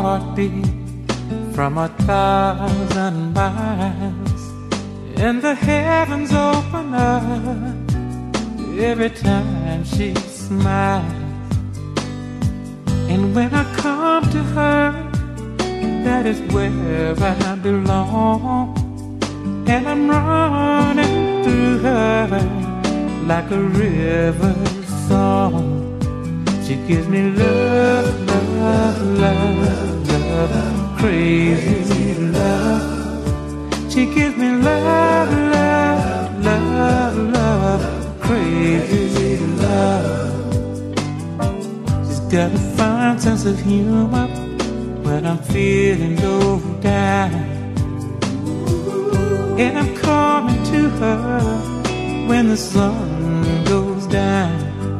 heartbeat from 1,000 miles, and the heavens open up every time she smiles. And when I come to her, that is where I belong, and I'm running through her like a river song. She gives me love, love, love, love, crazy love. She gives me love, love, love, love, crazy love. She's got a fine sense of humor when I'm feeling low down, and I'm coming to her when the sun goes down.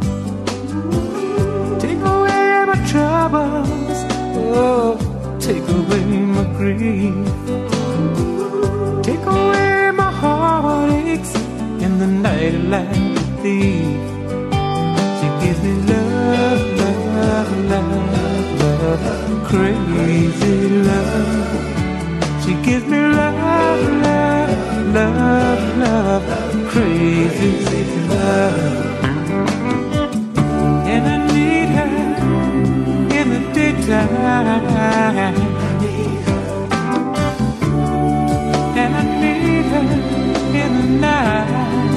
Take away my troubles, oh, take away my grief. Take away my heartaches in the night like a thief. She gives me love, love, love, love, crazy love. She gives me love, love, love, love, crazy love. And I need her in the daytime, and I need her in the night.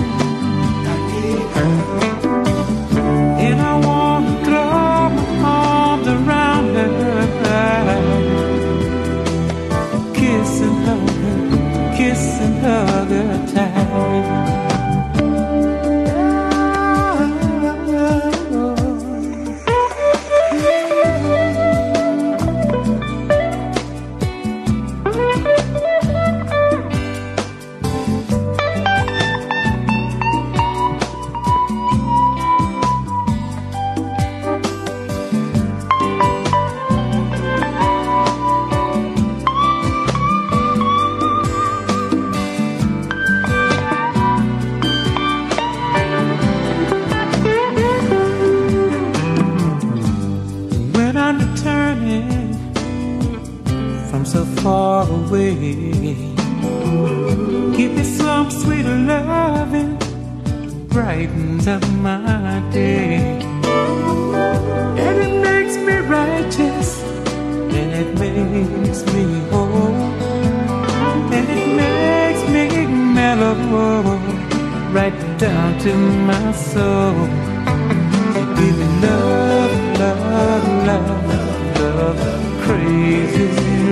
And I want to throw my arms around her, kiss and hug her tight. Far away, give me some sweet loving, brightens up my day. And it makes me righteous, and it makes me whole, and it makes me mellow right down to my soul. You give me love, love, love, love, crazy